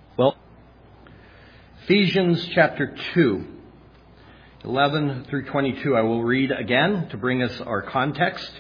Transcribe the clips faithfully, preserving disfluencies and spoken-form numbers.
Well, Ephesians chapter two, eleven through twenty-two, I will read again to bring us our context.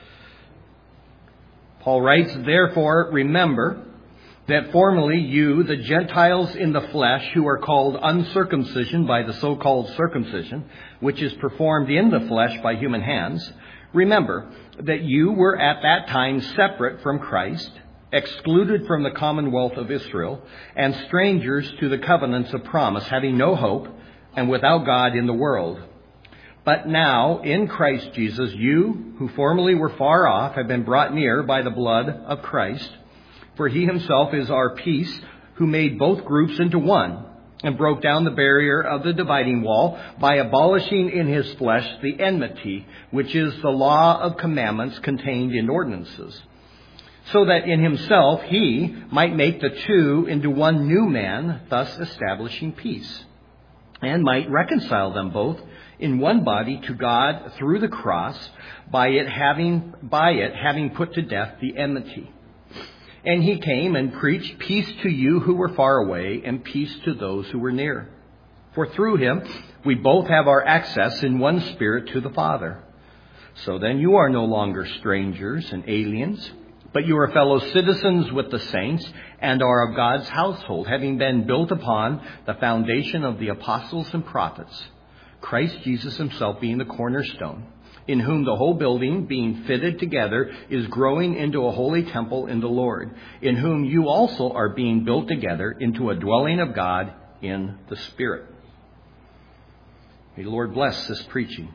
Paul writes, "Therefore, remember that formerly you, the Gentiles in the flesh, who are called uncircumcision by the so-called circumcision, which is performed in the flesh by human hands, remember that you were at that time separate from Christ, excluded from the commonwealth of Israel, and strangers to the covenants of promise, having no hope and without God in the world. But now, in Christ Jesus, you, who formerly were far off, have been brought near by the blood of Christ. For he himself is our peace, who made both groups into one, and broke down the barrier of the dividing wall by abolishing in his flesh the enmity, which is the law of commandments contained in ordinances, so that in himself he might make the two into one new man, thus establishing peace, and might reconcile them both in one body to God through the cross, by it having by it having put to death the enmity. And he came and preached peace to you who were far away, and peace to those who were near. For through him we both have our access in one Spirit to the Father. So then you are no longer strangers and aliens, but you are fellow citizens with the saints and are of God's household, having been built upon the foundation of the apostles and prophets, Christ Jesus himself being the cornerstone, in whom the whole building, being fitted together, is growing into a holy temple in the Lord, in whom you also are being built together into a dwelling of God in the Spirit." May the Lord bless this preaching.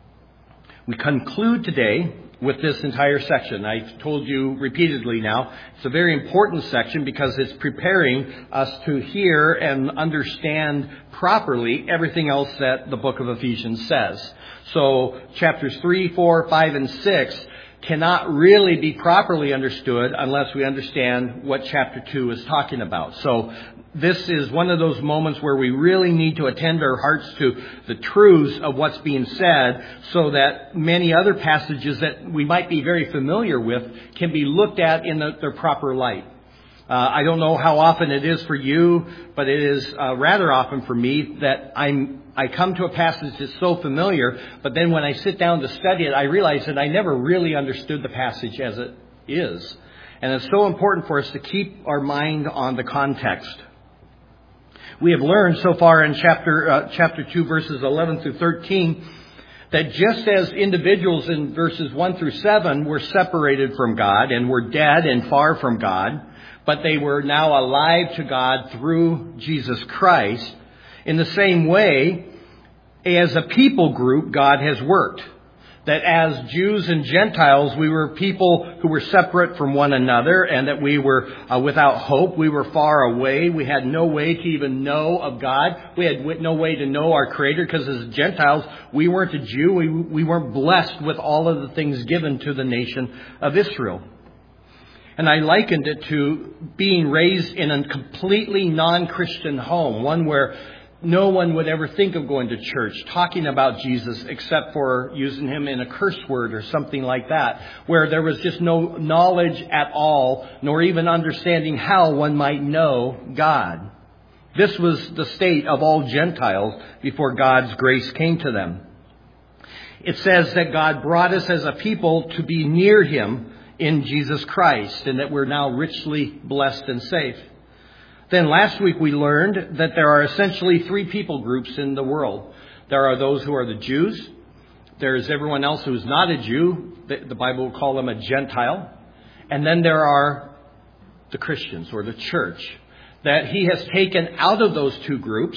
We conclude today with this entire section. I've told you repeatedly now, it's a very important section because it's preparing us to hear and understand properly everything else that the book of Ephesians says. So chapters three, four, five, and six cannot really be properly understood unless we understand what chapter two is talking about. So this is one of those moments where we really need to attend our hearts to the truths of what's being said, so that many other passages that we might be very familiar with can be looked at in the, their proper light. Uh, I don't know how often it is for you, but it is uh, rather often for me that I'm I come to a passage that's so familiar, but then when I sit down to study it, I realize that I never really understood the passage as it is. And it's so important for us to keep our mind on the context. We have learned so far in chapter uh, chapter two, verses eleven through thirteen, that just as individuals in verses one through seven were separated from God and were dead and far from God, but they were now alive to God through Jesus Christ, in the same way, as a people group, God has worked. That as Jews and Gentiles, we were people who were separate from one another, and that we were uh, without hope. We were far away. We had no way to even know of God. We had no way to know our Creator, because as Gentiles, we weren't a Jew. We, we weren't blessed with all of the things given to the nation of Israel. And I likened it to being raised in a completely non-Christian home, one where no one would ever think of going to church, talking about Jesus, except for using him in a curse word or something like that, where there was just no knowledge at all, nor even understanding how one might know God. This was the state of all Gentiles before God's grace came to them. It says that God brought us as a people to be near him in Jesus Christ, and that we're now richly blessed and safe. Then last week we learned that there are essentially three people groups in the world. There are those who are the Jews. There's everyone else who's not a Jew. The Bible will call them a Gentile. And then there are the Christians, or the church, that he has taken out of those two groups,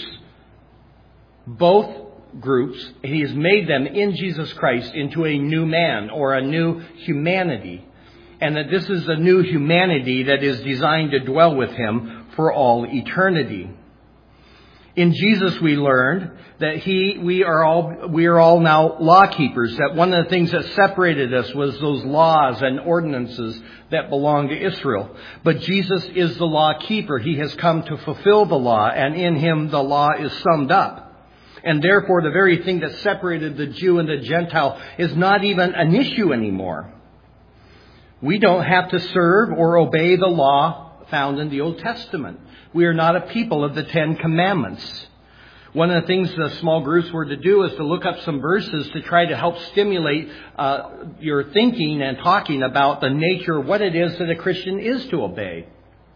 both groups. He has made them in Jesus Christ into a new man, or a new humanity. And that this is a new humanity that is designed to dwell with him for all eternity. In Jesus we learned that he, we are all, we are all now law keepers. That one of the things that separated us was those laws and ordinances that belonged to Israel. But Jesus is the law keeper. He has come to fulfill the law, and in him the law is summed up. And therefore the very thing that separated the Jew and the Gentile is not even an issue anymore. We don't have to serve or obey the law found in the Old Testament. We are not a people of the Ten Commandments. One of the things the small groups were to do is to look up some verses to try to help stimulate uh, your thinking and talking about the nature of what it is that a Christian is to obey.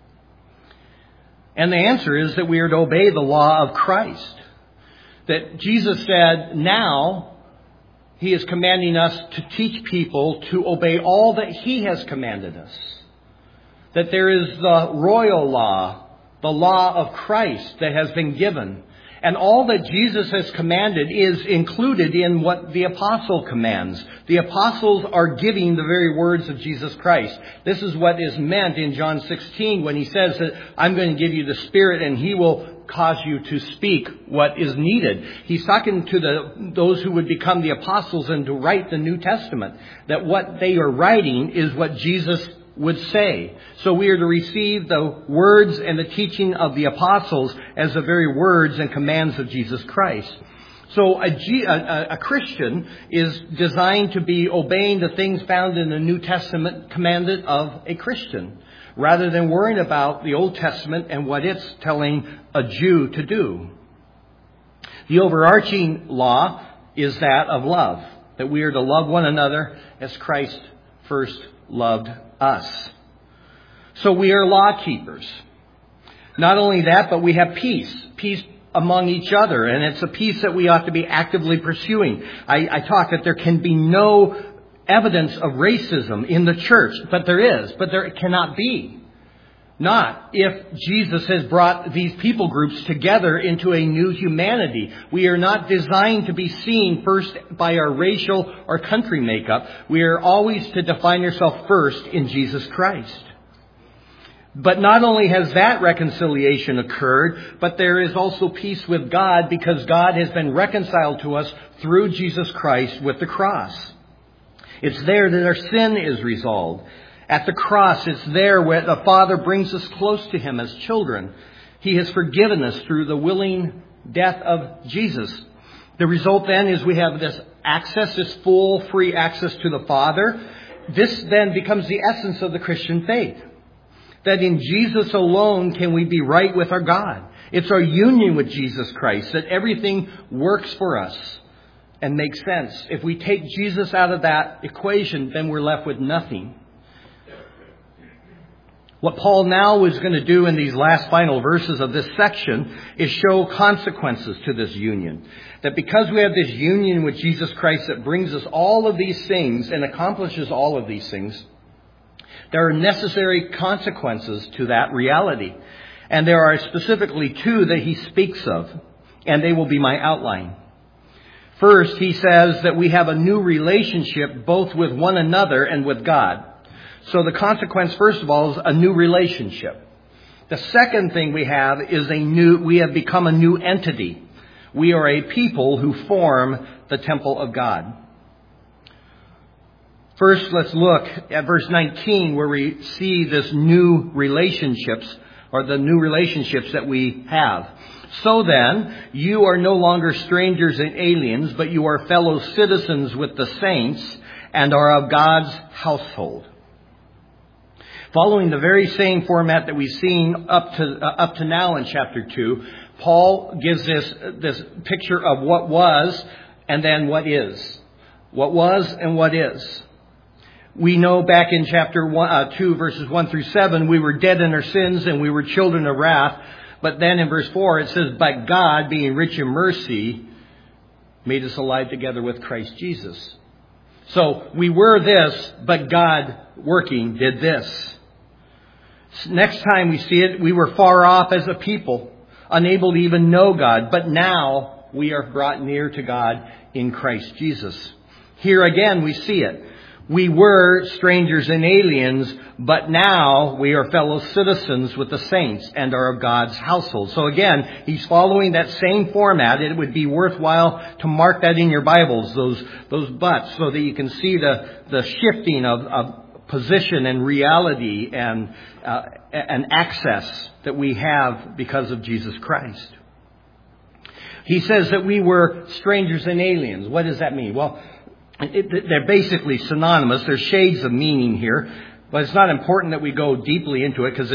And the answer is that we are to obey the law of Christ. That Jesus said, now He is commanding us to teach people to obey all that He has commanded us. That there is the royal law, the law of Christ that has been given. And all that Jesus has commanded is included in what the apostle commands. The apostles are giving the very words of Jesus Christ. This is what is meant in John sixteen when He says that I'm going to give you the Spirit and He will cause you to speak what is needed. He's talking to the those who would become the apostles and to write the New Testament. That what they are writing is what Jesus would say. So we are to receive the words and the teaching of the apostles as the very words and commands of Jesus Christ. So a, G, a, a Christian is designed to be obeying the things found in the New Testament commanded of a Christian, rather than worrying about the Old Testament and what it's telling a Jew to do. The overarching law is that of love, that we are to love one another as Christ first loved us. So we are law keepers. Not only that, but we have peace. Peace among each other. And it's a peace that we ought to be actively pursuing. I, I talk that there can be no evidence of racism in the church. But there is. But there cannot be. Not if Jesus has brought these people groups together into a new humanity. We are not designed to be seen first by our racial or country makeup. We are always to define ourselves first in Jesus Christ. But not only has that reconciliation occurred, but there is also peace with God because God has been reconciled to us through Jesus Christ with the cross. It's there that our sin is resolved. At the cross, it's there where the Father brings us close to Him as children. He has forgiven us through the willing death of Jesus. The result then is we have this access, this full, free access to the Father. This then becomes the essence of the Christian faith. That in Jesus alone can we be right with our God. It's our union with Jesus Christ that everything works for us and makes sense. If we take Jesus out of that equation, then we're left with nothing. What Paul now is going to do in these last final verses of this section is show consequences to this union. That because we have this union with Jesus Christ that brings us all of these things and accomplishes all of these things, there are necessary consequences to that reality. And there are specifically two that he speaks of, and they will be my outline. First, he says that we have a new relationship both with one another and with God. So the consequence, first of all, is a new relationship. The second thing we have is a new, we have become a new entity. We are a people who form the temple of God. First, let's look at verse nineteen where we see this new relationships or the new relationships that we have. So then, you are no longer strangers and aliens, but you are fellow citizens with the saints and are of God's household. Following the very same format that we've seen up to uh, up to now in chapter two, Paul gives this this picture of what was and then what is. What was and what is. We know back in chapter one, uh, two, verses one through seven, we were dead in our sins and we were children of wrath. But then in verse four it says, but God, being rich in mercy, made us alive together with Christ Jesus. So we were this, but God working did this. Next time we see it, we were far off as a people, unable to even know God. But now we are brought near to God in Christ Jesus. Here again we see it. We were strangers and aliens, but now we are fellow citizens with the saints and are of God's household. So again, he's following that same format. It would be worthwhile to mark that in your Bibles, those those buts, so that you can see the, the shifting of, of position and reality and uh, and access that we have because of Jesus Christ. He says that we were strangers and aliens. What does that mean? Well, It, they're basically synonymous. There's shades of meaning here, but it's not important that we go deeply into it because it's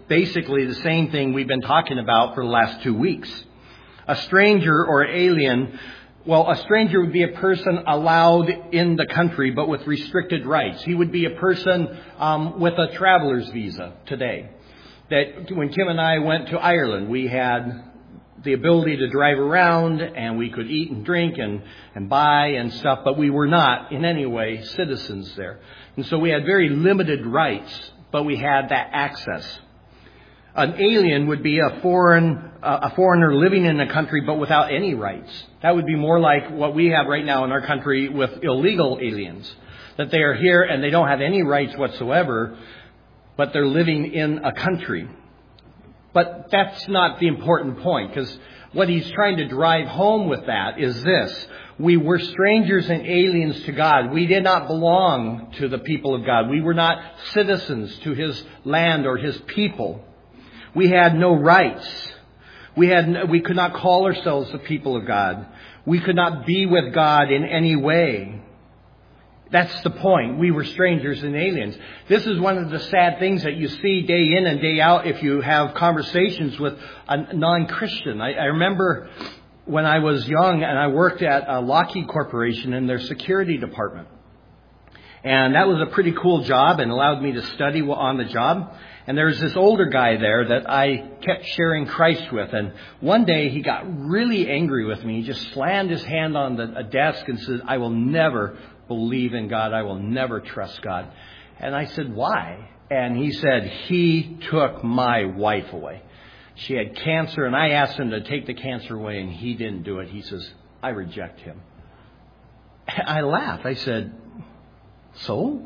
basically the same thing we've been talking about for the last two weeks. A stranger or alien, well, a stranger would be a person allowed in the country but with restricted rights. He would be a person um, with a traveler's visa today. That when Kim and I went to Ireland, we had the ability to drive around and we could eat and drink and, and buy and stuff, but we were not in any way citizens there. And so we had very limited rights, but we had that access. An alien would be a foreign, uh, a foreigner living in a country but without any rights. That would be more like what we have right now in our country with illegal aliens. That they are here and they don't have any rights whatsoever, but they're living in a country. But that's not the important point, because what he's trying to drive home with that is this. We were strangers and aliens to God. We did not belong to the people of God. We were not citizens to His land or His people. We had no rights. We had, we could not call ourselves the people of God. We could not be with God in any way. That's the point. We were strangers and aliens. This is one of the sad things that you see day in and day out if you have conversations with a non-Christian. I, I remember when I was young and I worked at a Lockheed Corporation in their security department. And that was a pretty cool job and allowed me to study on the job. And there was this older guy there that I kept sharing Christ with. And one day he got really angry with me. He just slammed his hand on the a desk and said, "I will never believe in God. I will never trust God." And I said, "Why?" And he said, "He took my wife away. She had cancer, and I asked him to take the cancer away, and he didn't do it." He says, "I reject him." I laughed. I said, "So?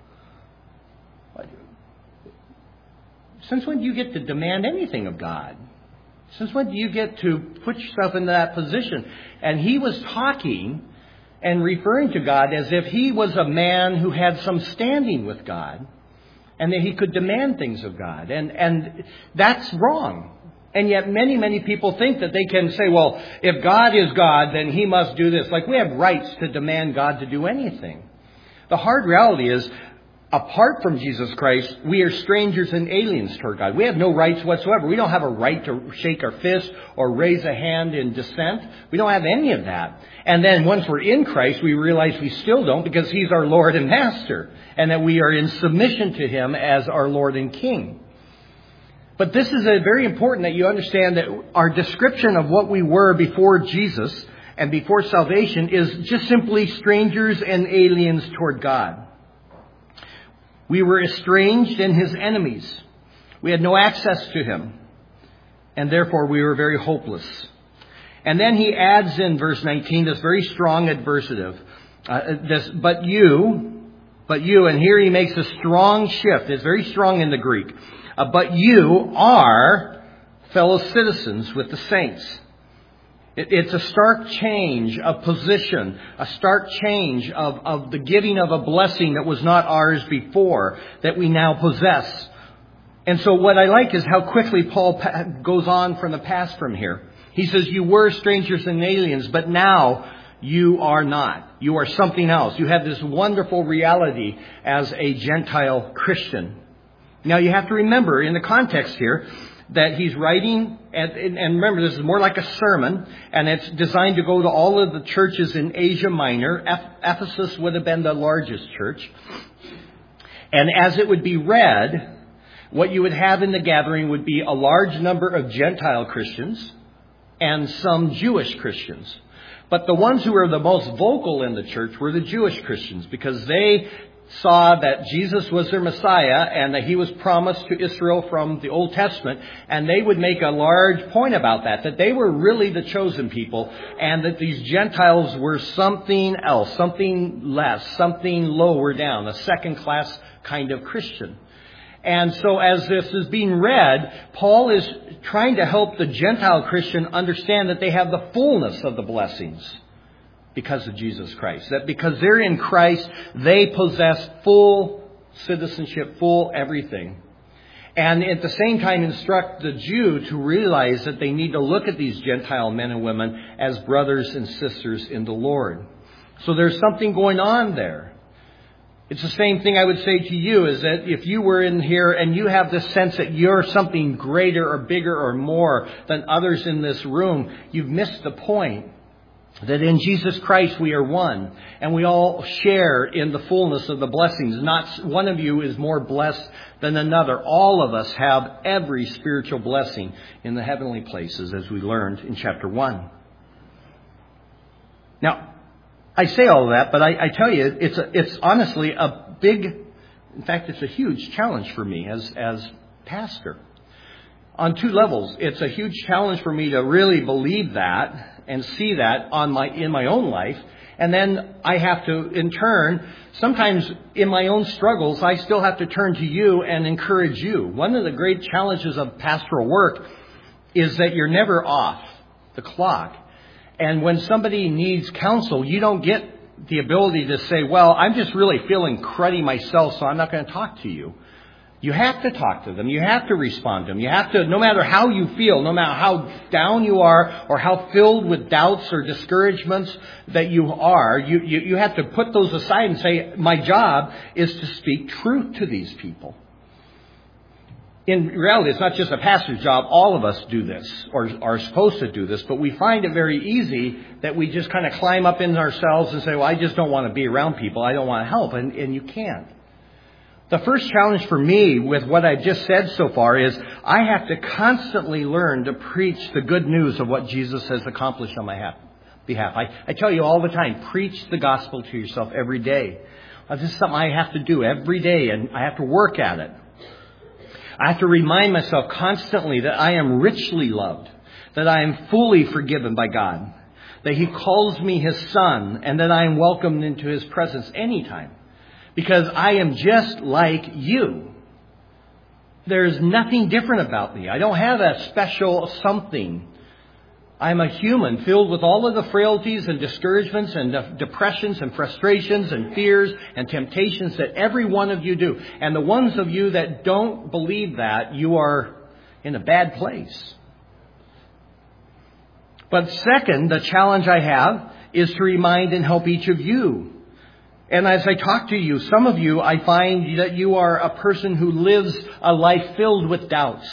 Since when do you get to demand anything of God? Since when do you get to put yourself in that position?" And he was talking and referring to God as if he was a man who had some standing with God and that he could demand things of God. And, and that's wrong. And yet many, many people think that they can say, well, if God is God, then He must do this. Like we have rights to demand God to do anything. The hard reality is, apart from Jesus Christ, we are strangers and aliens toward God. We have no rights whatsoever. We don't have a right to shake our fist or raise a hand in dissent. We don't have any of that. And then once we're in Christ, we realize we still don't, because He's our Lord and Master, and that we are in submission to Him as our Lord and King. But this is a very important that you understand that our description of what we were before Jesus and before salvation is just simply strangers and aliens toward God. We were estranged and His enemies. We had no access to Him. And therefore we were very hopeless. And then he adds in verse nineteen this very strong adversative. Uh, this, but you, but you, and here he makes a strong shift. It's very strong in the Greek. Uh, but you are fellow citizens with the saints. It, it's a stark change of position, a stark change of, of the giving of a blessing that was not ours before, that we now possess. And so what I like is how quickly Paul pa- goes on from the past from here. He says, you were strangers and aliens, but now you are not. You are something else. You have this wonderful reality as a Gentile Christian. Now you have to remember in the context here that he's writing, and, and remember this is more like a sermon, and it's designed to go to all of the churches in Asia Minor. Ephesus would have been the largest church. And as it would be read, what you would have in the gathering would be a large number of Gentile Christians and some Jewish Christians. But the ones who were the most vocal in the church were the Jewish Christians, because they saw that Jesus was their Messiah and that He was promised to Israel from the Old Testament. And they would make a large point about that, that they were really the chosen people and that these Gentiles were something else, something less, something lower down, a second class kind of Christian. And so as this is being read, Paul is trying to help the Gentile Christian understand that they have the fullness of the blessings because of Jesus Christ. That because they're in Christ, they possess full citizenship, full everything. And at the same time instruct the Jew to realize that they need to look at these Gentile men and women as brothers and sisters in the Lord. So there's something going on there. It's the same thing I would say to you, is that if you were in here and you have this sense that you're something greater or bigger or more than others in this room, you've missed the point. That in Jesus Christ we are one, and we all share in the fullness of the blessings. Not one of you is more blessed than another. All of us have every spiritual blessing in the heavenly places, as we learned in chapter one. Now, I say all of that, but I, I tell you, it's a, it's honestly a big, in fact, it's a huge challenge for me as as pastor. On two levels, it's a huge challenge for me to really believe that and see that on my in my own life. And then I have to, in turn, sometimes in my own struggles, I still have to turn to you and encourage you. One of the great challenges of pastoral work is that you're never off the clock. And when somebody needs counsel, you don't get the ability to say, well, I'm just really feeling cruddy myself, so I'm not going to talk to you. You have to talk to them. You have to respond to them. You have to, no matter how you feel, no matter how down you are or how filled with doubts or discouragements that you are, you, you, you have to put those aside and say, my job is to speak truth to these people. In reality, it's not just a pastor's job. All of us do this or are supposed to do this, but we find it very easy that we just kind of climb up in ourselves and say, well, I just don't want to be around people. I don't want to help. And, and you can't. The first challenge for me with what I've just said so far is I have to constantly learn to preach the good news of what Jesus has accomplished on my behalf. I, I tell you all the time, preach the gospel to yourself every day. Uh, this is something I have to do every day, and I have to work at it. I have to remind myself constantly that I am richly loved, that I am fully forgiven by God, that He calls me His son, and that I am welcomed into His presence anytime. Because I am just like you. There's nothing different about me. I don't have a special something. I'm a human filled with all of the frailties and discouragements and de- depressions and frustrations and fears and temptations that every one of you do. And the ones of you that don't believe that, you are in a bad place. But second, the challenge I have is to remind and help each of you. And as I talk to you, some of you, I find that you are a person who lives a life filled with doubts,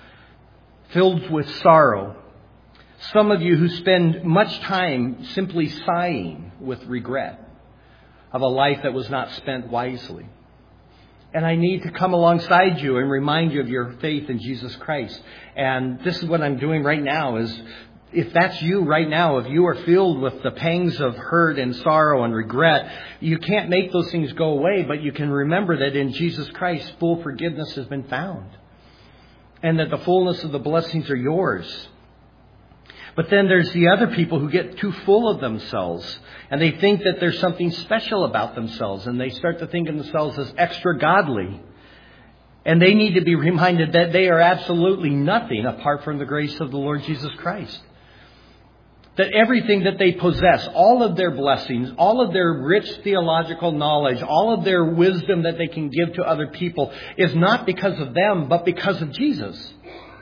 filled with sorrow. Some of you who spend much time simply sighing with regret of a life that was not spent wisely. And I need to come alongside you and remind you of your faith in Jesus Christ. And this is what I'm doing right now is, if that's you right now, if you are filled with the pangs of hurt and sorrow and regret, you can't make those things go away, but you can remember that in Jesus Christ, full forgiveness has been found. And that the fullness of the blessings are yours. But then there's the other people who get too full of themselves. And they think that there's something special about themselves. And they start to think of themselves as extra godly. And they need to be reminded that they are absolutely nothing apart from the grace of the Lord Jesus Christ. That everything that they possess, all of their blessings, all of their rich theological knowledge, all of their wisdom that they can give to other people is not because of them, but because of Jesus.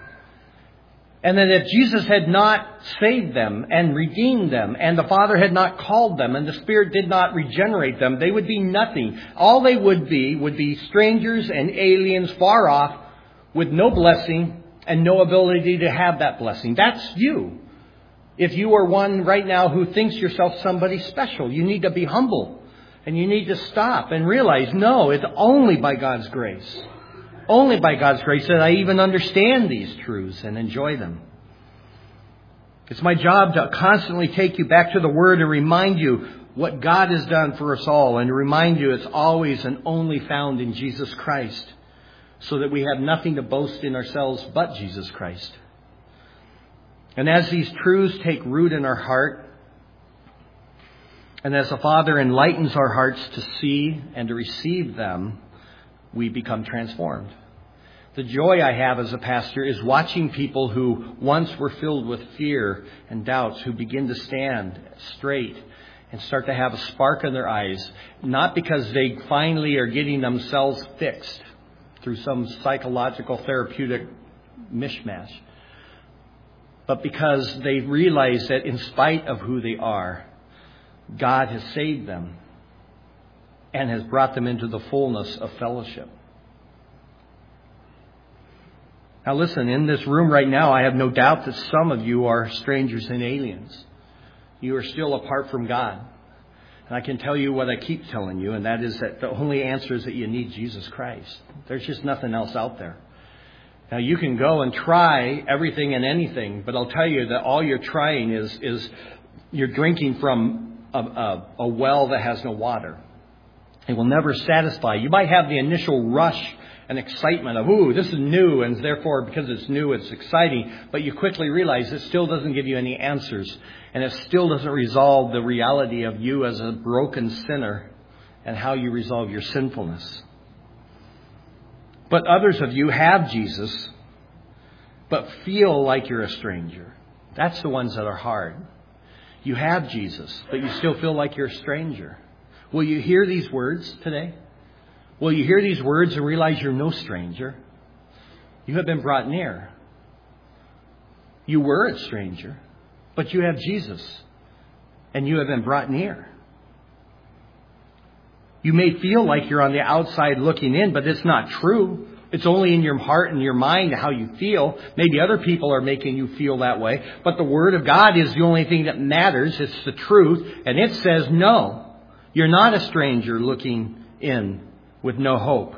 And that if Jesus had not saved them and redeemed them, and the Father had not called them, and the Spirit did not regenerate them, they would be nothing. All they would be would be strangers and aliens far off with no blessing and no ability to have that blessing. That's you. If you are one right now who thinks yourself somebody special, you need to be humble. And you need to stop and realize, no, it's only by God's grace. Only by God's grace that I even understand these truths and enjoy them. It's my job to constantly take you back to the Word and remind you what God has done for us all. And to remind you it's always and only found in Jesus Christ. So that we have nothing to boast in ourselves but Jesus Christ. And as these truths take root in our heart, and as the Father enlightens our hearts to see and to receive them, we become transformed. The joy I have as a pastor is watching people who once were filled with fear and doubts, who begin to stand straight and start to have a spark in their eyes, not because they finally are getting themselves fixed through some psychological therapeutic mishmash, but because they realize that in spite of who they are, God has saved them. and has brought them into the fullness of fellowship. Now listen, in this room right now, I have no doubt that some of you are strangers and aliens. You are still apart from God. And I can tell you what I keep telling you, and that is that the only answer is that you need Jesus Christ. There's just nothing else out there. Now you can go and try everything and anything, but I'll tell you that all you're trying is, is you're drinking from a, a, a well that has no water. It will never satisfy. You might have the initial rush and excitement of, ooh, this is new, and therefore, because it's new, it's exciting. But you quickly realize it still doesn't give you any answers. And it still doesn't resolve the reality of you as a broken sinner and how you resolve your sinfulness. But others of you have Jesus, but feel like you're a stranger. That's the ones that are hard. You have Jesus, but you still feel like you're a stranger. Will you hear these words today? Will you hear these words and realize you're no stranger? You have been brought near. You were a stranger, but you have Jesus, and you have been brought near. You may feel like you're on the outside looking in, but it's not true. It's only in your heart and your mind how you feel. Maybe other people are making you feel that way, but the Word of God is the only thing that matters. It's the truth, and it says no. You're not a stranger looking in with no hope.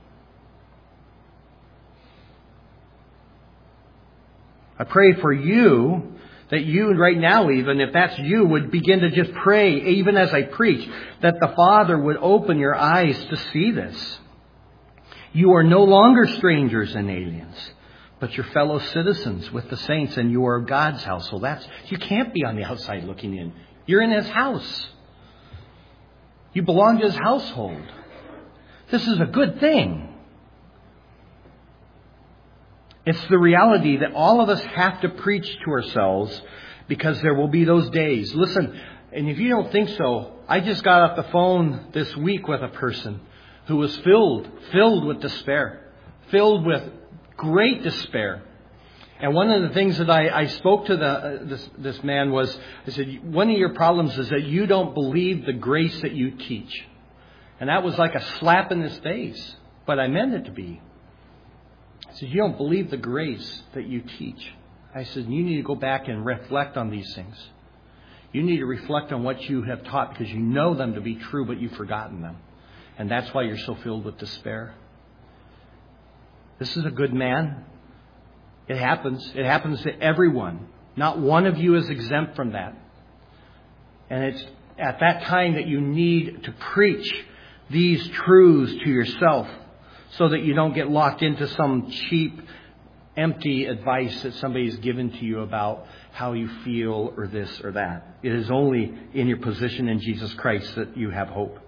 I pray for you that you right now, even if that's you, would begin to just pray, even as I preach, that the Father would open your eyes to see this. You are no longer strangers and aliens, but you're fellow citizens with the saints, and you are God's household. That's, you can't be on the outside looking in. You're in His house. You belong to His household. This is a good thing. It's the reality that all of us have to preach to ourselves, because there will be those days. Listen, and if you don't think so, I just got off the phone this week with a person who was filled, filled with despair, filled with great despair. And one of the things that I, I spoke to the, uh, this, this man was, I said, one of your problems is that you don't believe the grace that you teach. And that was like a slap in his face, but I meant it to be. I said, you don't believe the grace that you teach. I said, you need to go back and reflect on these things. You need to reflect on what you have taught, because you know them to be true, but you've forgotten them. And that's why you're so filled with despair. This is a good man. It happens. It happens to everyone. Not one of you is exempt from that. And it's at that time that you need to preach these truths to yourself, so that you don't get locked into some cheap, empty advice that somebody's given to you about how you feel or this or that. It is only in your position in Jesus Christ that you have hope.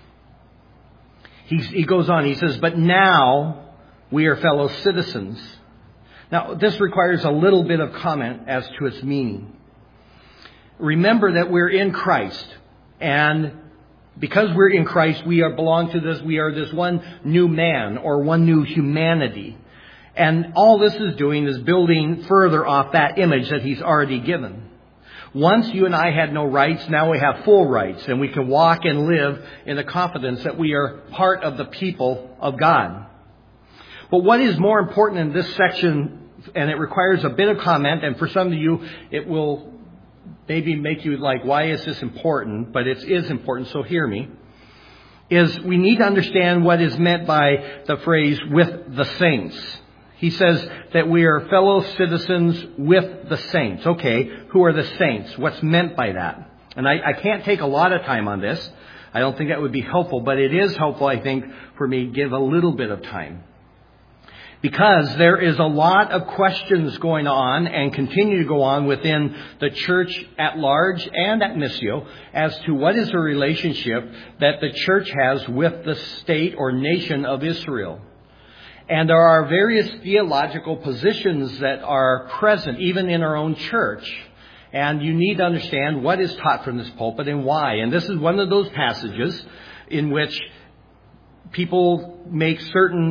He's, he goes on, he says, but now we are fellow citizens. Now, this requires a little bit of comment as to its meaning. Remember that we're in Christ, and because we're in Christ, we are belong to this, we are this one new man or one new humanity. And all this is doing is building further off that image that He's already given. Once you and I had no rights, now we have full rights, and we can walk and live in the confidence that we are part of the people of God. But what is more important in this section, and it requires a bit of comment, and for some of you it will maybe make you like, why is this important? But it is important, so hear me. Is we need to understand what is meant by the phrase, with the saints. He says that we are fellow citizens with the saints. Okay, who are the saints? What's meant by that? And I, I can't take a lot of time on this. I don't think that would be helpful, but it is helpful, I think, for me to give a little bit of time. Because there is a lot of questions going on and continue to go on within the church at large and at Missio as to what is the relationship that the church has with the state or nation of Israel. And there are various theological positions that are present even in our own church. And you need to understand what is taught from this pulpit and why. And this is one of those passages in which people make certain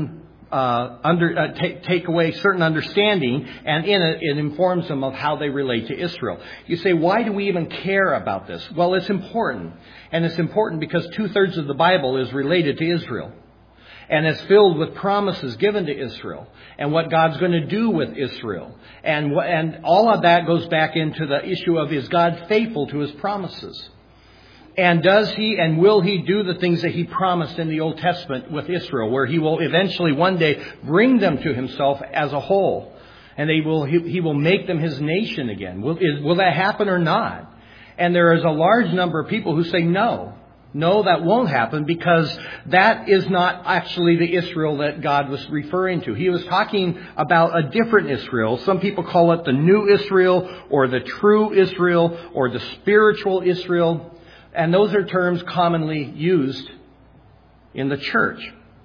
uh, under uh, take, take away certain understanding, and in it, it informs them of how they relate to Israel. You say, why do we even care about this? Well, it's important. And it's important because two-thirds of the Bible is related to Israel. And it's filled with promises given to Israel and what God's going to do with Israel. And, and all of that goes back into the issue of, is God faithful to His promises? And does He and will He do the things that He promised in the Old Testament with Israel, where He will eventually one day bring them to Himself as a whole? And they will, He, he will make them His nation again. Will, is, will that happen or not? And there is a large number of people who say no. No, that won't happen, because that is not actually the Israel that God was referring to. He was talking about a different Israel. Some people call it the new Israel, or the true Israel, or the spiritual Israel. And those are terms commonly used in the church.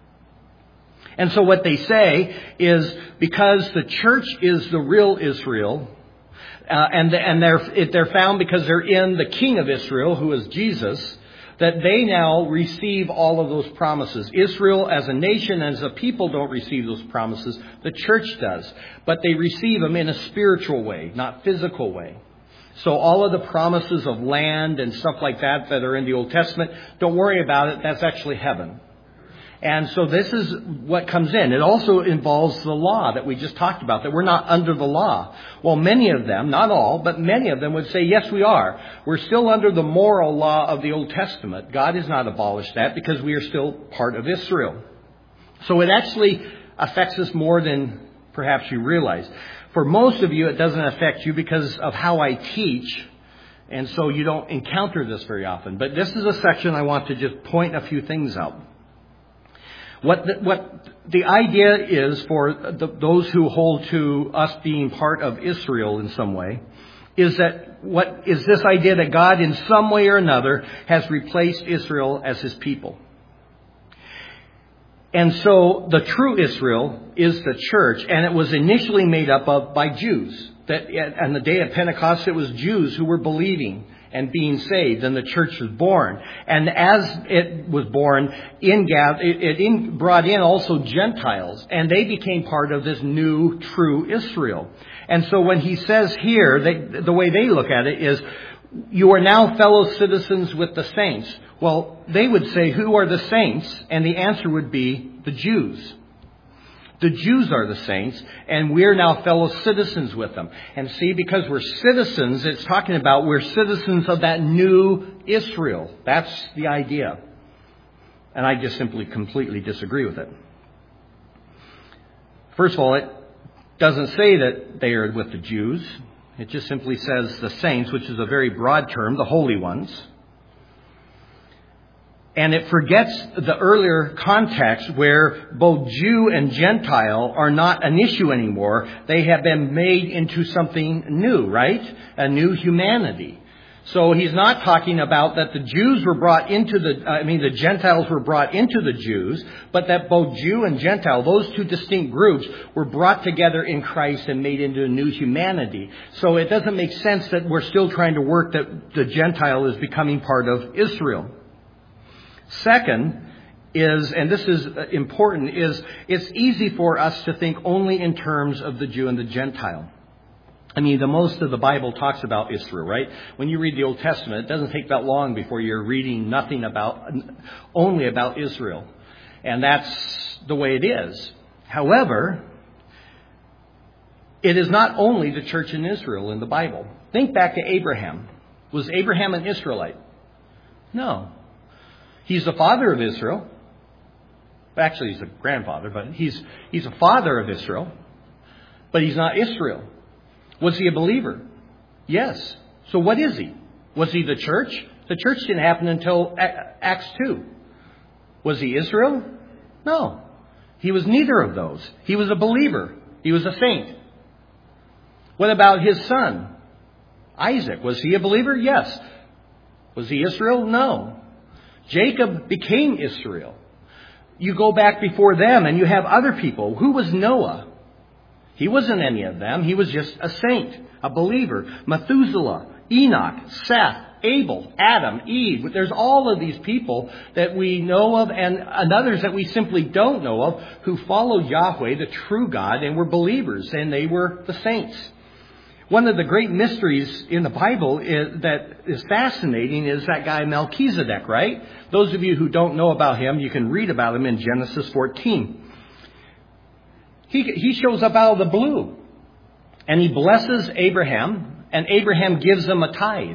And so what they say is, because the church is the real Israel, uh, and, and they're, they're found because they're in the King of Israel, who is Jesus, that they now receive all of those promises. Israel as a nation, as a people, don't receive those promises. The church does. But they receive them in a spiritual way, not physical way. So all of the promises of land and stuff like that that are in the Old Testament, don't worry about it. That's actually heaven. And so this is what comes in. It also involves the law that we just talked about, that we're not under the law. Well, many of them, not all, but many of them would say, yes, we are. We're still under the moral law of the Old Testament. God has not abolished that, because we are still part of Israel. So it actually affects us more than perhaps you realize. For most of you, it doesn't affect you because of how I teach. And so you don't encounter this very often. But this is a section I want to just point a few things out. What the, what the idea is for the, those who hold to us being part of Israel in some way, is that what is this idea that God in some way or another has replaced Israel as His people. And so the true Israel is the church, and it was initially made up of by Jews. That on the day of Pentecost, it was Jews who were believing and being saved, and the church was born. And as it was born, in it, it in, brought in also Gentiles, and they became part of this new, true Israel. And so when he says here, they, the way they look at it is, you are now fellow citizens with the saints. Well, they would say, who are the saints? And the answer would be the Jews. The Jews are the saints, and we're now fellow citizens with them. And see, because we're citizens, it's talking about we're citizens of that new Israel. That's the idea. And I just simply completely disagree with it. First of all, it doesn't say that they are with the Jews. It just simply says the saints, which is a very broad term, the holy ones. And it forgets the earlier context where both Jew and Gentile are not an issue anymore. They have been made into something new, right? A new humanity. So he's not talking about that the Jews were brought into the, I mean, the Gentiles were brought into the Jews, but that both Jew and Gentile, those two distinct groups, were brought together in Christ and made into a new humanity. So it doesn't make sense that we're still trying to work that the Gentile is becoming part of Israel. Second is, and this is important, is it's easy for us to think only in terms of the Jew and the Gentile. I mean, the most of the Bible talks about Israel, right? When you read the Old Testament, it doesn't take that long before you're reading nothing about, only about Israel. And that's the way it is. However, it is not only the church in Israel in the Bible. Think back to Abraham. Was Abraham an Israelite? No. He's the father of Israel. Actually, he's a grandfather, but he's he's a father of Israel. But he's not Israel. Was he a believer? Yes. So what is he? Was he the church? The church didn't happen until Acts two. Was he Israel? No. He was neither of those. He was a believer. He was a saint. What about his son, Isaac? Was he a believer? Yes. Was he Israel? No. Jacob became Israel. You go back before them and you have other people. Who was Noah? He wasn't any of them. He was just a saint, a believer. Methuselah, Enoch, Seth, Abel, Adam, Eve. There's all of these people that we know of and, and others that we simply don't know of who followed Yahweh, the true God, and were believers, and they were the saints. One of the great mysteries in the Bible is, that is fascinating is that guy Melchizedek, right? Those of you who don't know about him, you can read about him in Genesis fourteen. He, he shows up out of the blue, and he blesses Abraham, and Abraham gives him a tithe.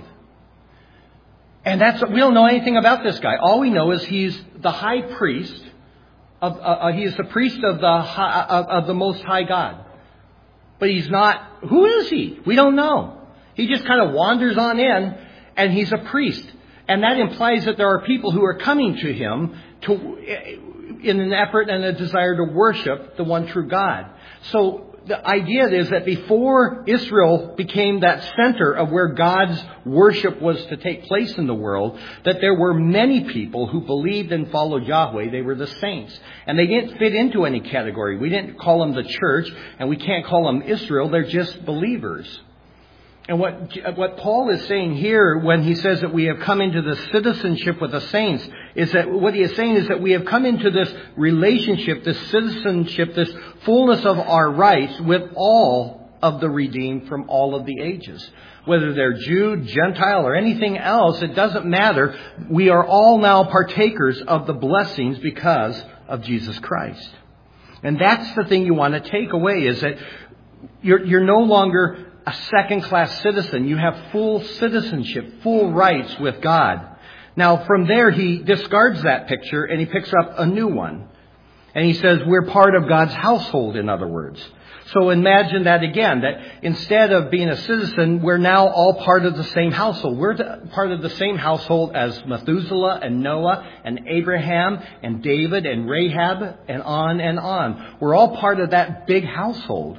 And that's we don't know anything about this guy. All we know is he's the high priest of uh, he is the priest of the high, of, of the Most High God. But he's not, who is he? We don't know. He just kind of wanders on in, and he's a priest. And that implies that there are people who are coming to him to, in an effort and a desire to worship the one true God. So the idea is that before Israel became that center of where God's worship was to take place in the world, that there were many people who believed and followed Yahweh. They were the saints. And they didn't fit into any category. We didn't call them the church, and we can't call them Israel. They're just believers. And what what Paul is saying here when he says that we have come into this citizenship with the saints is that what he is saying is that we have come into this relationship, this citizenship, this fullness of our rights with all of the redeemed from all of the ages. Whether they're Jew, Gentile, or anything else, it doesn't matter. We are all now partakers of the blessings because of Jesus Christ. And that's the thing you want to take away is that you're, you're no longer a second-class citizen. You have full citizenship, full rights with God. Now, from there, he discards that picture and he picks up a new one. And he says, we're part of God's household, in other words. So imagine that again, that instead of being a citizen, we're now all part of the same household. We're part of the same household as Methuselah and Noah and Abraham and David and Rahab and on and on. We're all part of that big household.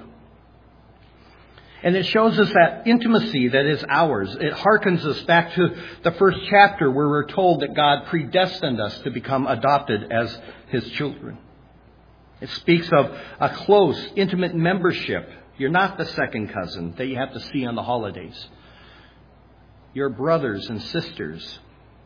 And it shows us that intimacy that is ours. It harkens us back to the first chapter where we're told that God predestined us to become adopted as his children. It speaks of a close, intimate membership. You're not the second cousin that you have to see on the holidays. You're brothers and sisters.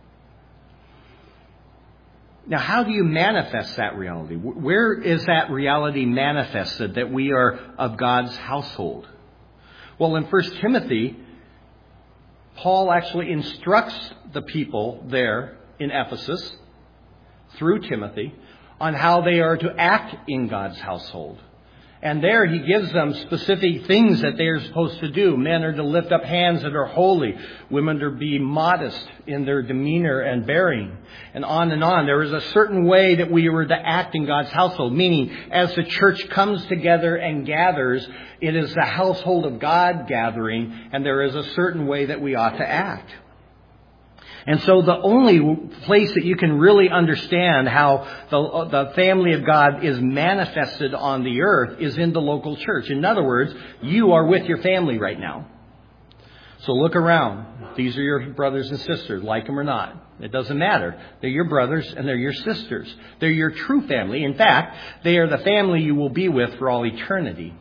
Now, how do you manifest that reality? Where is that reality manifested that we are of God's household? Well, in First Timothy, Paul actually instructs the people there in Ephesus, through Timothy, on how they are to act in God's household. And there he gives them specific things that they are supposed to do. Men are to lift up hands that are holy. Women are to be modest in their demeanor and bearing. And on and on. There is a certain way that we were to act in God's household. Meaning, as the church comes together and gathers, it is the household of God gathering. And there is a certain way that we ought to act. And so the only place that you can really understand how the, the family of God is manifested on the earth is in the local church. In other words, you are with your family right now. So look around. These are your brothers and sisters, like them or not. It doesn't matter. They're your brothers and they're your sisters. They're your true family. In fact, they are the family you will be with for all eternity.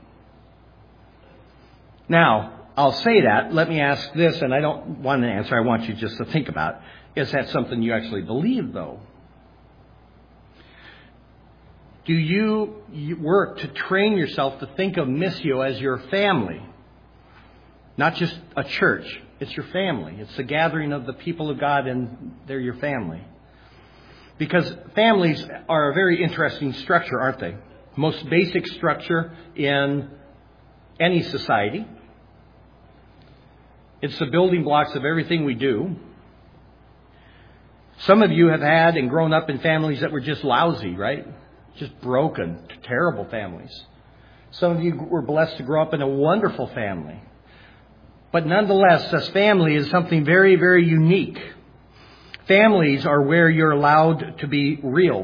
Now, I'll say that. Let me ask this, and I don't want an answer. I want you just to think about it. Is that something you actually believe, though? Do you work to train yourself to think of Missio as your family? Not just a church. It's your family. It's the gathering of the people of God, and they're your family. Because families are a very interesting structure, aren't they? Most basic structure in any society. It's the building blocks of everything we do. Some of you have had and grown up in families that were just lousy, right? Just broken, terrible families. Some of you were blessed to grow up in a wonderful family. But nonetheless, this family is something very, very unique. Families are where you're allowed to be real.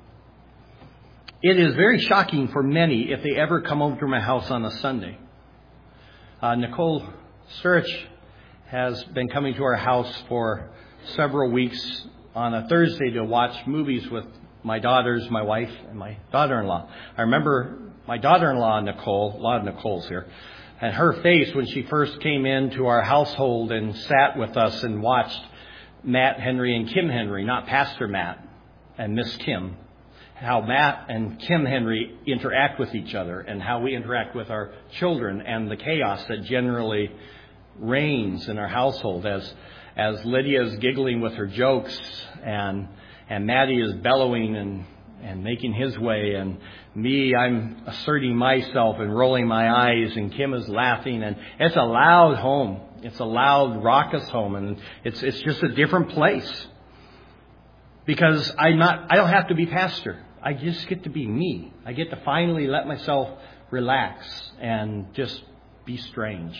It is very shocking for many if they ever come over to my house on a Sunday. Uh, Nicole Sturich has been coming to our house for several weeks on a Thursday to watch movies with my daughters, my wife, and my daughter-in-law. I remember my daughter-in-law, Nicole, a lot of Nicoles here, And her face when she first came into our household and sat with us and watched Matt Henry and Kim Henry, not Pastor Matt and Miss Kim, how Matt and Kim Henry interact with each other and how we interact with our children and the chaos that generally reigns in our household as as Lydia is giggling with her jokes and and Maddie is bellowing and, and making his way, and me, I'm asserting myself and rolling my eyes, and Kim is laughing, and it's a loud home. It's a loud, raucous home, and it's it's just a different place. Because I'm not I don't have to be pastor. I just get to be me. I get to finally let myself relax and just be strange.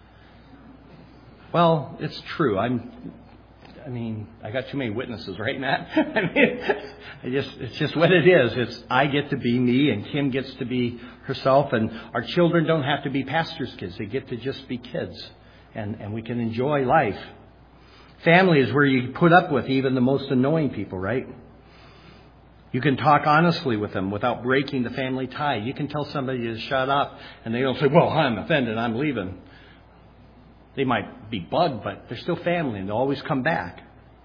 Well, it's true. I'm I mean, I got too many witnesses, right, Matt? I mean, I just, it's just what it is. It's, I get to be me and Kim gets to be herself, and our children don't have to be pastors' kids. They get to just be kids, and, and we can enjoy life. Family is where you put up with even the most annoying people, right? You can talk honestly with them without breaking the family tie. You can tell somebody to shut up, and they don't say, well, I'm offended, I'm leaving. They might be bugged, but they're still family, and they'll always come back.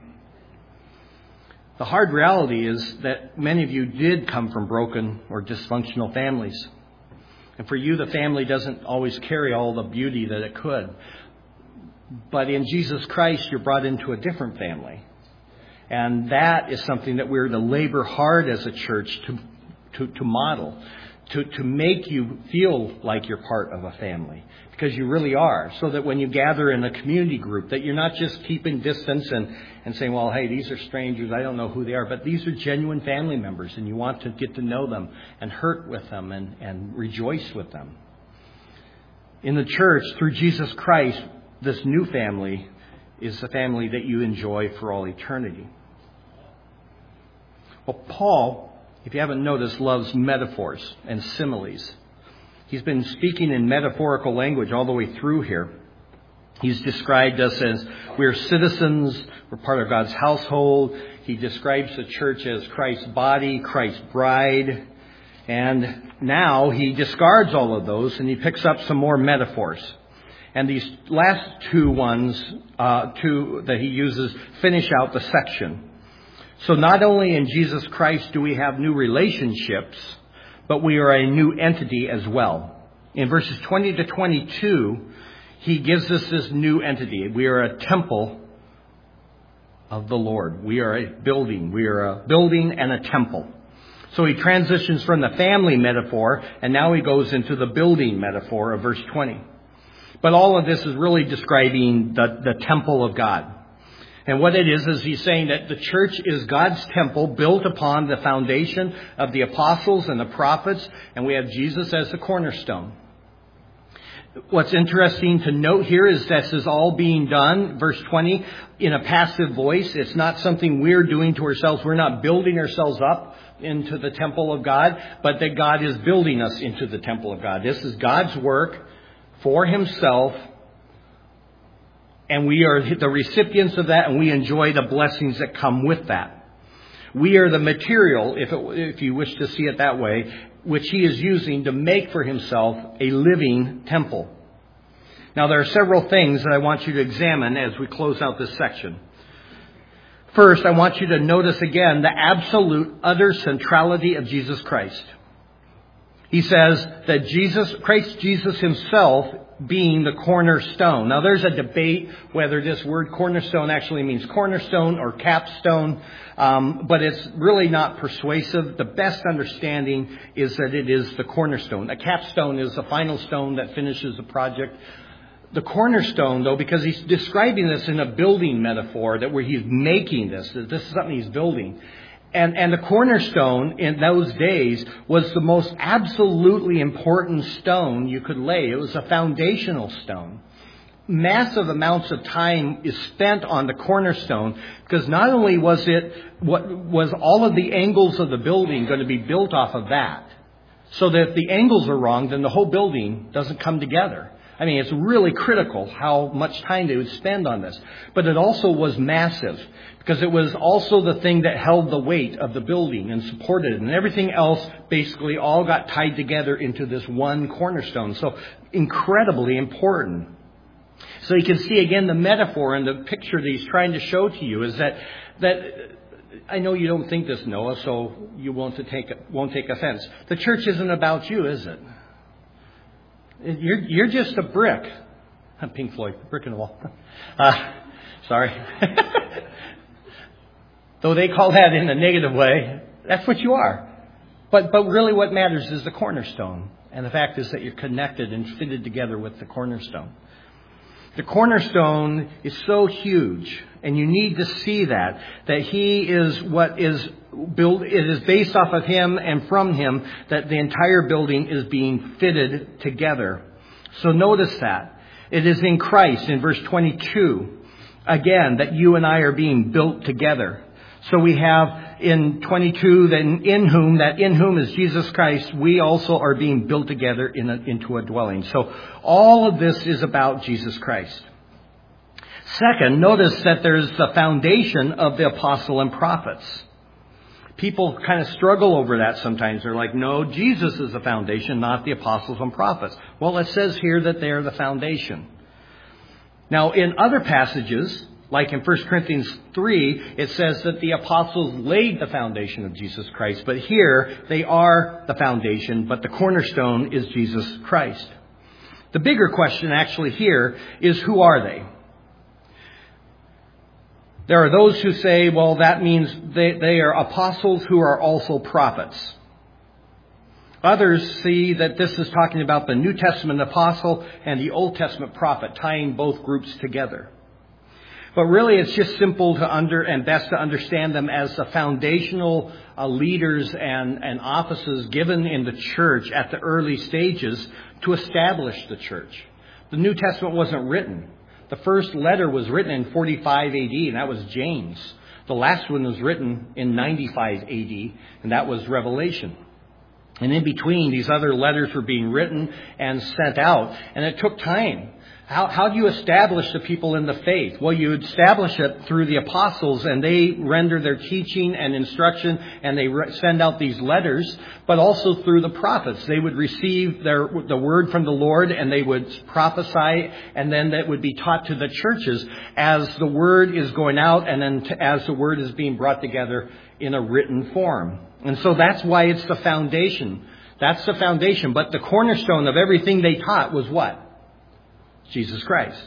The hard reality is that many of you did come from broken or dysfunctional families. And for you, the family doesn't always carry all the beauty that it could. But in Jesus Christ, you're brought into a different family. And that is something that we're to labor hard as a church to, to, to model, to, to make you feel like you're part of a family. Because you really are, so that when you gather in a community group, that you're not just keeping distance and, and saying, well, hey, these are strangers, I don't know who they are, but these are genuine family members, and you want to get to know them and hurt with them and, and rejoice with them. In the church, through Jesus Christ, this new family is the family that you enjoy for all eternity. Well, Paul, if you haven't noticed, loves metaphors and similes. He's been speaking in metaphorical language all the way through here. He's described us as we're citizens, we're part of God's household. He describes the church as Christ's body, Christ's bride. And now he discards all of those and he picks up some more metaphors. And these last two ones, uh, two that he uses, finish out the section. So not only in Jesus Christ do we have new relationships, but we are a new entity as well. In verses twenty to twenty-two, he gives us this new entity. We are a temple of the Lord. We are a building. We are a building and a temple. So he transitions from the family metaphor, and now he goes into the building metaphor of verse twenty. But all of this is really describing the, the temple of God. And what it is, is he's saying that the church is God's temple built upon the foundation of the apostles and the prophets, and we have Jesus as the cornerstone. What's interesting to note here is this is all being done, verse twenty, in a passive voice. It's not something we're doing to ourselves. We're not building ourselves up into the temple of God, but that God is building us into the temple of God. This is God's work for himself. And we are the recipients of that, and we enjoy the blessings that come with that. We are the material, if it, if you wish to see it that way, which he is using to make for himself a living temple. Now, there are several things that I want you to examine as we close out this section. First, I want you to notice again the absolute, utter centrality of Jesus Christ. He says that Jesus, Christ Jesus himself, being the cornerstone. Now, there's a debate whether this word cornerstone actually means cornerstone or capstone, um, but it's really not persuasive. The best understanding is that it is the cornerstone. A capstone is the final stone that finishes the project. The cornerstone, though, because he's describing this in a building metaphor, that where he's making this, that this is something he's building. And, and the cornerstone in those days was the most absolutely important stone you could lay. It was a foundational stone. Massive amounts of time is spent on the cornerstone because not only was it, what was all of the angles of the building going to be built off of that. So that if the angles are wrong, then the whole building doesn't come together. I mean, it's really critical how much time they would spend on this. But it also was massive because it was also the thing that held the weight of the building and supported it. And everything else basically all got tied together into this one cornerstone. So incredibly important. So you can see again the metaphor and the picture that he's trying to show to you is that, that I know you don't think this, Noah, so you won't take, won't take offense. The church isn't about you, is it? You're, you're just a brick. Pink Floyd, brick in the wall. Uh, sorry. Though they call that in a negative way, that's what you are. But, but really what matters is the cornerstone. And the fact is that you're connected and fitted together with the cornerstone. The cornerstone is so huge, and you need to see that, that he is what is built, it is based off of him and from him that the entire building is being fitted together. So notice that. It is in Christ, in verse twenty-two, again, that you and I are being built together. So we have in twenty-two, that in whom, that in whom is Jesus Christ, we also are being built together in a, into a dwelling. So all of this is about Jesus Christ. Second, notice that there's the foundation of the apostle and prophets. People kind of struggle over that sometimes. They're like, no, Jesus is the foundation, not the apostles and prophets. Well, it says here that they are the foundation. Now, in other passages, like in First Corinthians three, it says that the apostles laid the foundation of Jesus Christ. But here, they are the foundation, but the cornerstone is Jesus Christ. The bigger question actually here is, who are they? There are those who say, well, that means they, they are apostles who are also prophets. Others see that this is talking about the New Testament apostle and the Old Testament prophet, tying both groups together. But really, it's just simple to under and best to understand them as the foundational uh, leaders and, and offices given in the church at the early stages to establish the church. The New Testament wasn't written. The first letter was written in forty-five A D, and that was James. The last one was written in ninety-five A D, and that was Revelation. And in between, these other letters were being written and sent out, and it took time. How, how do you establish the people in the faith? Well, you establish it through the apostles, and they render their teaching and instruction, and they re- send out these letters, but also through the prophets. They would receive their, the word from the Lord, and they would prophesy, and then that would be taught to the churches as the word is going out, and then to, as the word is being brought together in a written form. And so that's why it's the foundation. That's the foundation. But the cornerstone of everything they taught was what? Jesus Christ.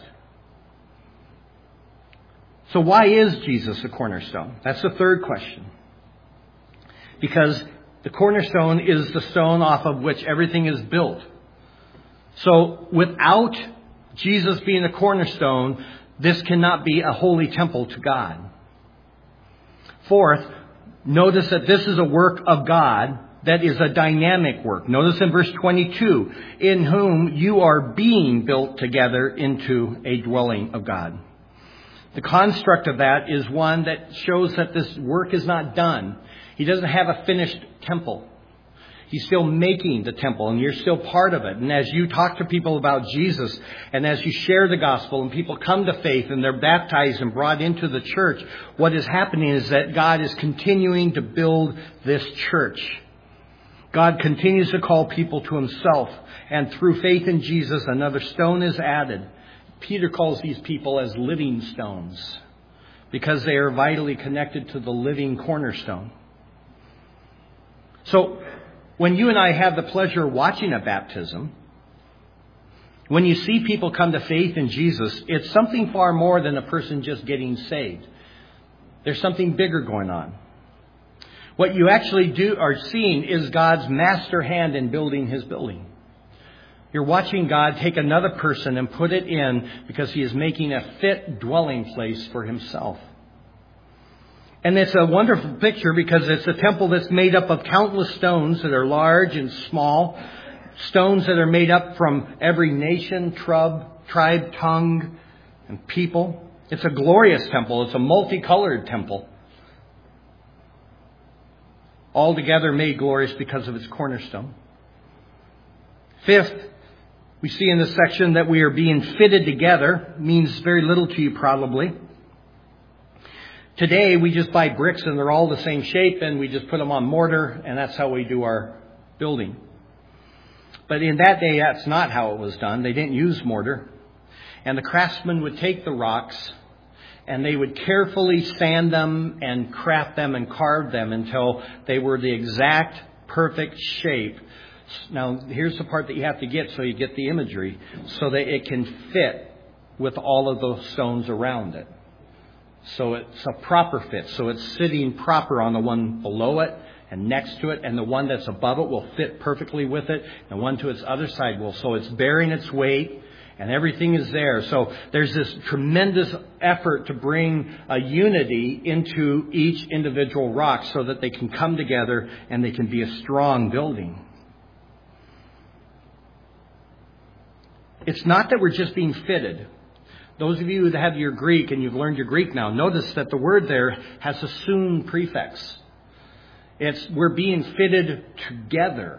So why is Jesus the cornerstone? That's the third question. Because the cornerstone is the stone off of which everything is built. So without Jesus being the cornerstone, this cannot be a holy temple to God. Fourth, notice that this is a work of God that is a dynamic work. Notice in verse twenty-two, in whom you are being built together into a dwelling of God. The construct of that is one that shows that this work is not done. He doesn't have a finished temple. He's still making the temple, and you're still part of it. And as you talk to people about Jesus, and as you share the gospel, and people come to faith, and they're baptized and brought into the church, what is happening is that God is continuing to build this church. God continues to call people to himself, and through faith in Jesus, another stone is added. Peter calls these people as living stones because they are vitally connected to the living cornerstone. So when you and I have the pleasure of watching a baptism, when you see people come to faith in Jesus, it's something far more than a person just getting saved. There's something bigger going on. What you actually do are seeing is God's master hand in building his building. You're watching God take another person and put it in because he is making a fit dwelling place for himself. And it's a wonderful picture because it's a temple that's made up of countless stones that are large and small. Stones that are made up from every nation, tribe, tribe, tongue, and people. It's a glorious temple. It's a multicolored temple. Altogether made glorious because of its cornerstone. Fifth, We see in this section that we are being fitted together. Means very little to you probably. Today we just buy bricks and they're all the same shape and we just put them on mortar and that's how we do our building. But in that day that's not how it was done. They didn't use mortar. And the craftsmen would take the rocks and they would carefully sand them and craft them and carve them until they were the exact perfect shape. Now, here's the part that you have to get so you get the imagery, so that it can fit with all of those stones around it. So it's a proper fit. So it's sitting proper on the one below it and next to it, and the one that's above it will fit perfectly with it, and one to its other side will. So it's bearing its weight, and everything is there. So there's this tremendous effort to bring a unity into each individual rock so that they can come together and they can be a strong building. It's not that we're just being fitted. Those of you that have your Greek and you've learned your Greek now, notice that the word there has a soon prefix. It's we're being fitted together.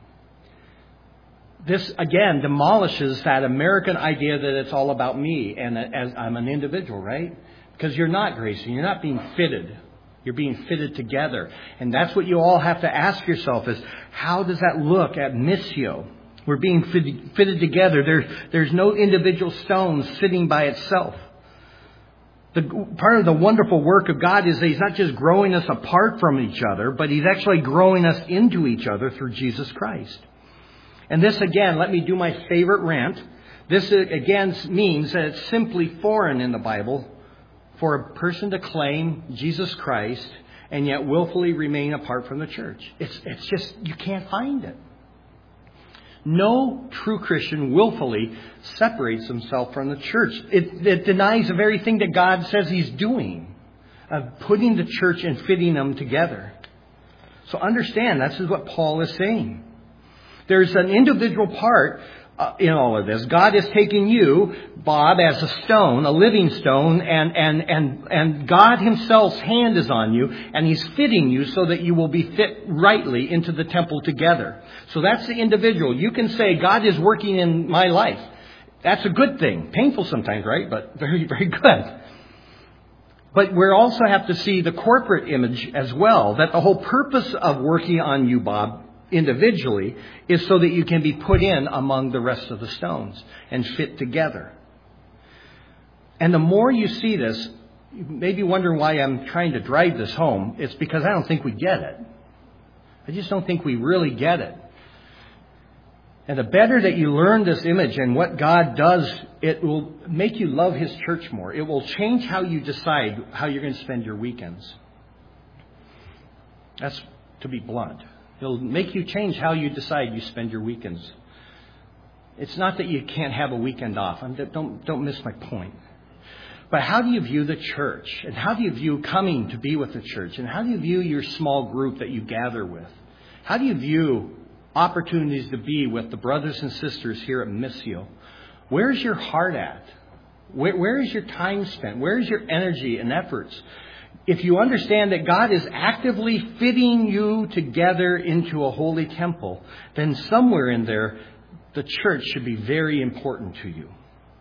This, again, demolishes that American idea that it's all about me and as I'm an individual, right? Because you're not, Grayson. You're not being fitted. You're being fitted together. And that's what you all have to ask yourself is, how does that look at Missio? We're being fitted, fitted together. There, there's no individual stone sitting by itself. The, part of the wonderful work of God is that He's not just growing us apart from each other, but He's actually growing us into each other through Jesus Christ. And this, again, let me do my favorite rant. This, again, means that it's simply foreign in the Bible for a person to claim Jesus Christ and yet willfully remain apart from the church. It's, it's just, you can't find it. No true Christian willfully separates himself from the church. It, it denies the very thing that God says He's doing, of putting the church and fitting them together. So understand, this is what Paul is saying. There's an individual part uh, in all of this. God is taking you, Bob, as a stone, a living stone, and, and, and, and God Himself's hand is on you, and He's fitting you so that you will be fit rightly into the temple together. So that's the individual. You can say, God is working in my life. That's a good thing. Painful sometimes, right? But very, very good. But we also have to see the corporate image as well, that the whole purpose of working on you, Bob, individually, is so that you can be put in among the rest of the stones and fit together. And the more you see this, you may be wondering why I'm trying to drive this home. It's because I don't think we get it. I just don't think we really get it. And the better that you learn this image and what God does, it will make you love His church more. It will change how you decide how you're going to spend your weekends. That's to be blunt. It'll make you change how you decide you spend your weekends. It's not that you can't have a weekend off. Don't, don't miss my point. But how do you view the church? And how do you view coming to be with the church? And how do you view your small group that you gather with? How do you view opportunities to be with the brothers and sisters here at Missio? Where's your heart at? Where, where is your time spent? Where is your energy and efforts? If you understand that God is actively fitting you together into a holy temple, then somewhere in there, the church should be very important to you.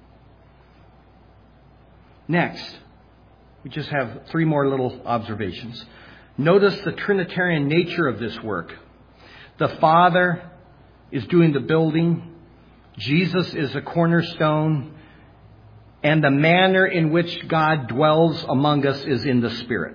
Next, we just have three more little observations. Notice the Trinitarian nature of this work. The Father is doing the building. Jesus is a cornerstone. And the manner in which God dwells among us is in the Spirit.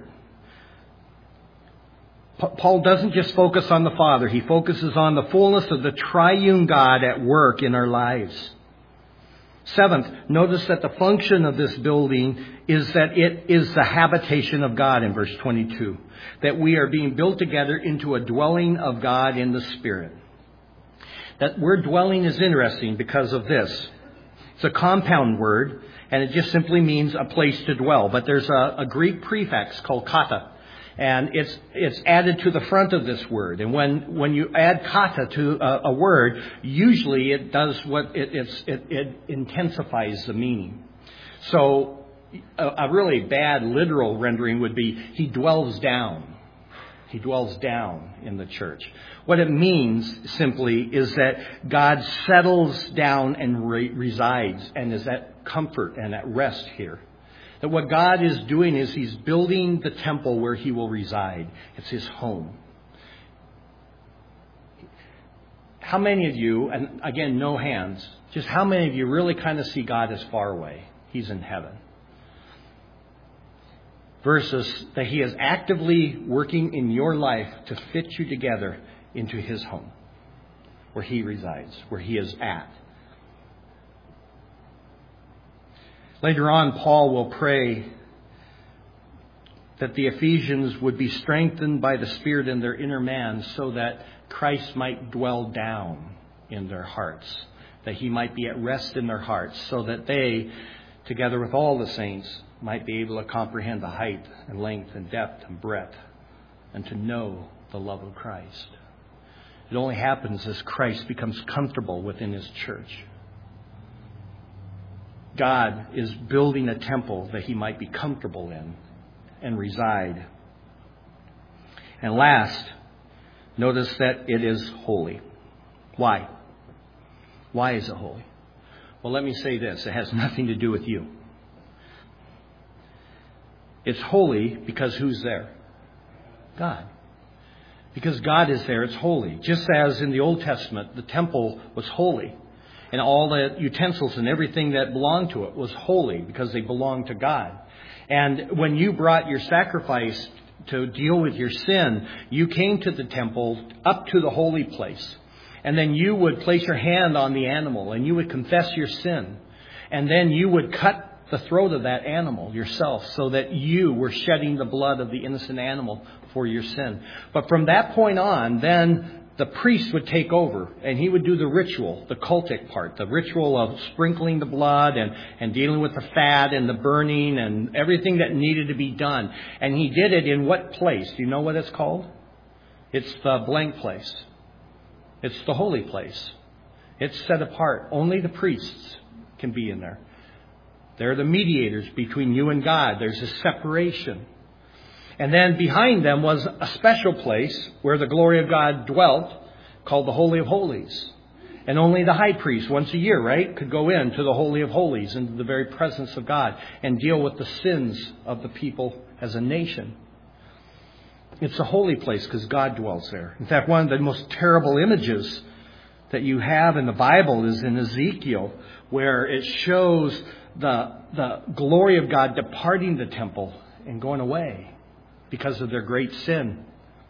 Paul doesn't just focus on the Father. He focuses on the fullness of the triune God at work in our lives. Seventh, notice that the function of this building is that it is the habitation of God in verse twenty-two. That we are being built together into a dwelling of God in the Spirit. That word dwelling is interesting because of this. It's a compound word, and it just simply means a place to dwell. But there's a, a Greek prefix called kata, and it's it's added to the front of this word. And when, when you add kata to a, a word, usually it does what it it's, it, it intensifies the meaning. So a, a really bad literal rendering would be he dwells down. He dwells down in the church. What it means simply is that God settles down and re- resides and is at comfort and at rest here. That what God is doing is He's building the temple where He will reside. It's His home. How many of you, and again, no hands, just how many of you really kind of see God as far away? He's in heaven. Versus that He is actively working in your life to fit you together into His home, where He resides, where He is at. Later on, Paul will pray that the Ephesians would be strengthened by the Spirit in their inner man so that Christ might dwell down in their hearts, that He might be at rest in their hearts, so that they, together with all the saints, might be able to comprehend the height and length and depth and breadth and to know the love of Christ. It only happens as Christ becomes comfortable within His church. God is building a temple that He might be comfortable in and reside. And last, notice that it is holy. Why? Why is it holy? Well, let me say this. It has nothing to do with you. It's holy because who's there? God. Because God is there, it's holy. Just as in the Old Testament, the temple was holy. And all the utensils and everything that belonged to it was holy because they belonged to God. And when you brought your sacrifice to deal with your sin, you came to the temple up to the holy place. And then you would place your hand on the animal and you would confess your sin. And then you would cut the throat of that animal yourself so that you were shedding the blood of the innocent animal for your sin. But from that point on, then the priest would take over and he would do the ritual, the cultic part, the ritual of sprinkling the blood and, and dealing with the fat and the burning and everything that needed to be done. And he did it in what place? Do you know what it's called? It's the blank place. It's the holy place. It's set apart. Only the priests can be in there. They're the mediators between you and God. There's a separation. And then behind them was a special place where the glory of God dwelt, called the Holy of Holies. And only the high priest, once a year, right, could go into the Holy of Holies, into the very presence of God, and deal with the sins of the people as a nation. It's a holy place because God dwells there. In fact, one of the most terrible images that you have in the Bible is in Ezekiel, where it shows the, the glory of God departing the temple and going away because of their great sin.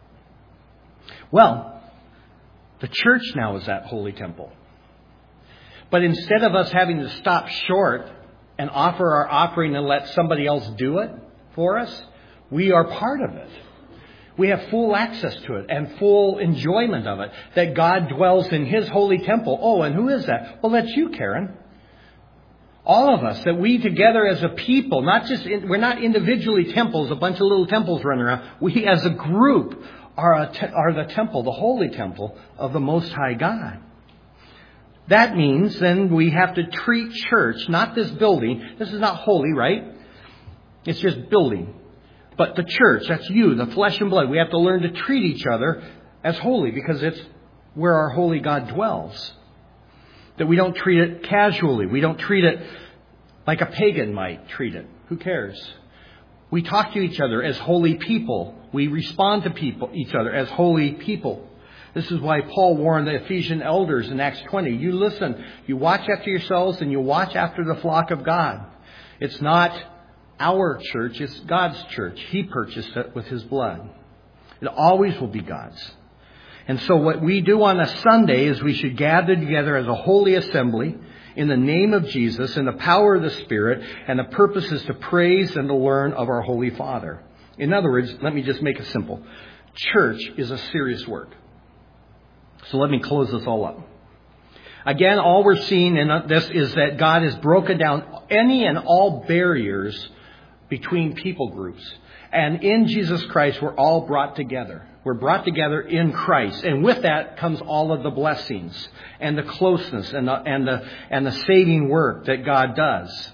Well, the church now is that holy temple. But instead of us having to stop short and offer our offering and let somebody else do it for us, we are part of it. We have full access to it and full enjoyment of it. That God dwells in His holy temple. Oh, and who is that? Well, that's you, Karen. All of us, that we together as a people, not just in, we're not individually temples, a bunch of little temples running around. We as a group are, a te- are the temple, the holy temple of the Most High God. That means then we have to treat church, not this building. This is not holy, right? It's just building. But the church, that's you, the flesh and blood. We have to learn to treat each other as holy because it's where our holy God dwells. That we don't treat it casually. We don't treat it like a pagan might treat it. Who cares? We talk to each other as holy people. We respond to people, each other as holy people. This is why Paul warned the Ephesian elders in Acts twenty. You listen, you watch after yourselves and you watch after the flock of God. It's not our church, it's God's church. He purchased it with His blood. It always will be God's. And so what we do on a Sunday is we should gather together as a holy assembly in the name of Jesus in the power of the Spirit, and the purpose is to praise and to learn of our Holy Father. In other words, let me just make it simple. Church is a serious work. So let me close this all up. Again, all we're seeing in this is that God has broken down any and all barriers between people groups. And in Jesus Christ, we're all brought together. We're brought together in Christ. And with that comes all of the blessings and the closeness and the, and the, and the saving work that God does.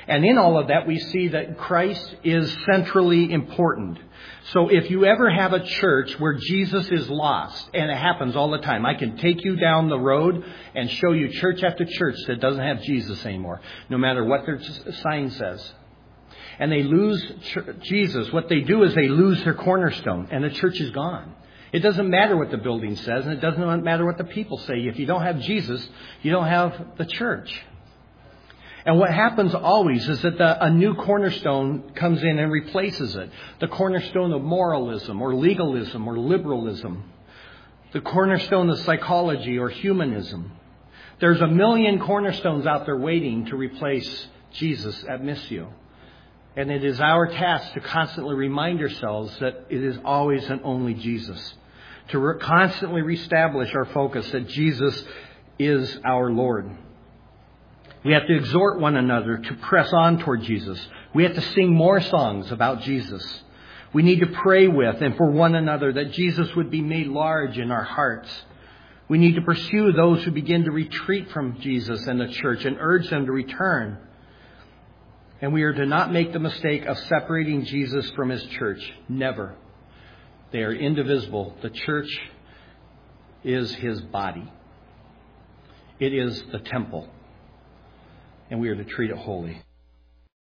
And in all of that, we see that Christ is centrally important. So if you ever have a church where Jesus is lost, and it happens all the time, I can take you down the road and show you church after church that doesn't have Jesus anymore, no matter what their sign says. And they lose Jesus. What they do is they lose their cornerstone, and the church is gone. It doesn't matter what the building says, and it doesn't matter what the people say. If you don't have Jesus, you don't have the church. And what happens always is that the, a new cornerstone comes in and replaces it. The cornerstone of moralism or legalism or liberalism. The cornerstone of psychology or humanism. There's a million cornerstones out there waiting to replace Jesus at Missio. And it is our task to constantly remind ourselves that it is always and only Jesus. To re- constantly reestablish our focus that Jesus is our Lord. We have to exhort one another to press on toward Jesus. We have to sing more songs about Jesus. We need to pray with and for one another that Jesus would be made large in our hearts. We need to pursue those who begin to retreat from Jesus and the church and urge them to return. And we are to not make the mistake of separating Jesus from his church. Never. They are indivisible. The church is his body. It is the temple. And we are to treat it holy.